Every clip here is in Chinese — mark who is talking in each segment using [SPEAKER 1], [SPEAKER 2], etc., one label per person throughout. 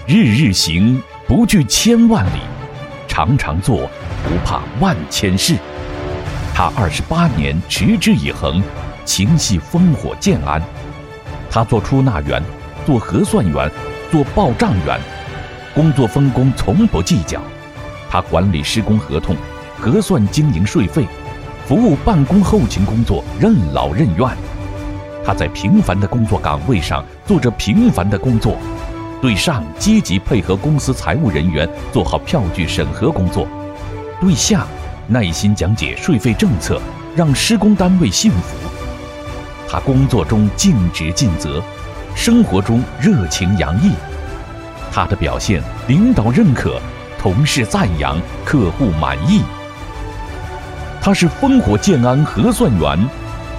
[SPEAKER 1] 日日行，不惧千万里；常常做，不怕万千事。他28年持之以恒，情系烽火建安。他做出纳员，做核算员，做报账员，工作分工从不计较。他管理施工合同，核算经营税费，服务办公后勤工作任劳任怨。他在平凡的工作岗位上做着平凡的工作，对上积极配合公司财务人员做好票据审核工作，对下耐心讲解税费政策，让施工单位信服。他工作中尽职尽责，生活中热情洋溢。他的表现领导认可，同事赞扬，客户满意。他是烽火建安核算员，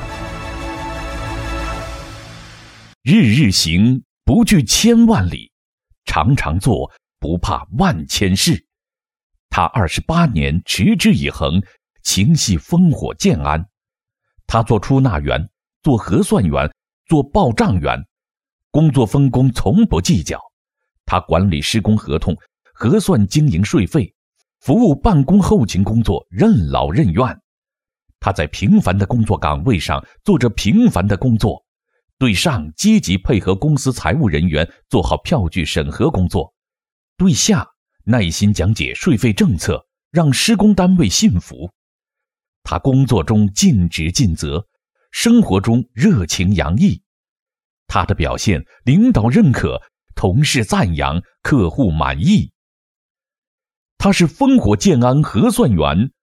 [SPEAKER 1] 日日行，不惧千万里；常常做，不怕万千事。他28年持之以恒，情系烽火建安。他做出纳员，做核算员，做报账员，工作分工从不计较。他管理施工合同，核算经营税费，服务办公后勤工作任劳任怨。他在平凡的工作岗位上做着平凡的工作，对上积极配合公司财务人员做好票据审核工作，对下耐心讲解税费政策，让施工单位信服。他工作中尽职尽责，生活中热情洋溢。他的表现领导认可，同事赞扬，客户满意。他是烽火建安核算员，